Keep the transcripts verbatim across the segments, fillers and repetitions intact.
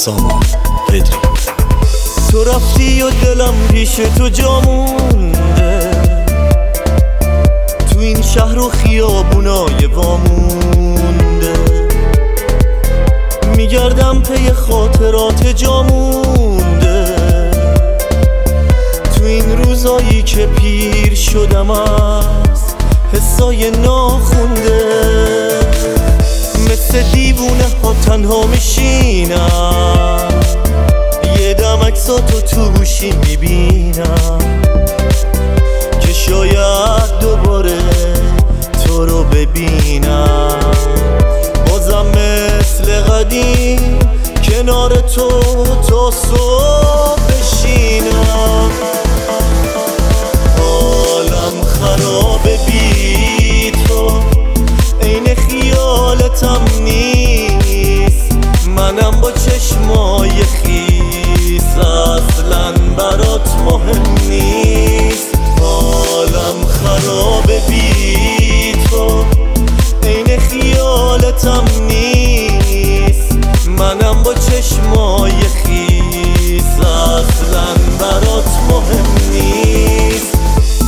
سامان پدری. تو رفتی و دلم پیش تو جا مونده، تو این شهر و خیابونای وامونده، میگردم پی خاطرات جا مونده، تو این روزایی که پیر شدم از حسای ناخونده، مثل دیوونه ها تنها میشینم، یه دم عکساتو تو گوشی میبینم که شاید دوباره تو رو ببینم، بازم مثل قدیم کنار تو تا صبح بشینم. حالم خرابه بی تو، عین خیالتم نیست، منم با چشمای خیس اصلا برات مهم نیست. حالم خرابه بی تو، عین خیالتم نیست، منم با چشمای خیس اصلا برات مهم نیست.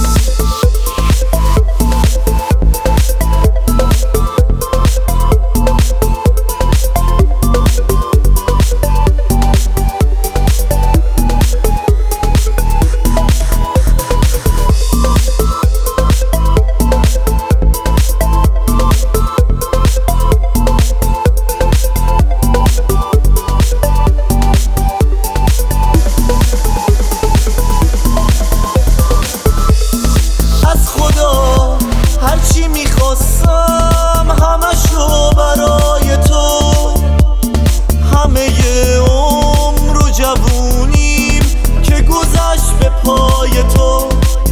هرچی میخواستم همشو برای تو، همه عمر و جوونیم که گذشت به پای تو،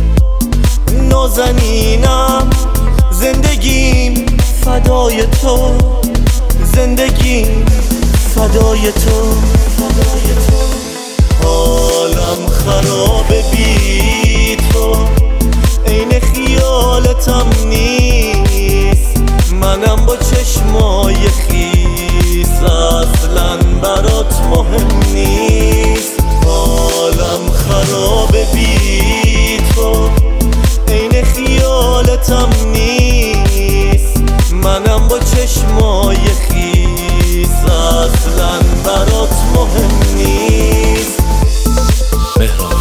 نازنینم زندگیم فدای تو، زندگیم فدای تو. حالم خرابه بی تو، عین خیالتم نیست، منم با چشمای خیس اصلا برات مهم نیست. حالم خرابه بی تو، عین خیالتم نیست، منم با چشمای خیس اصلا برات مهم نیست. مهران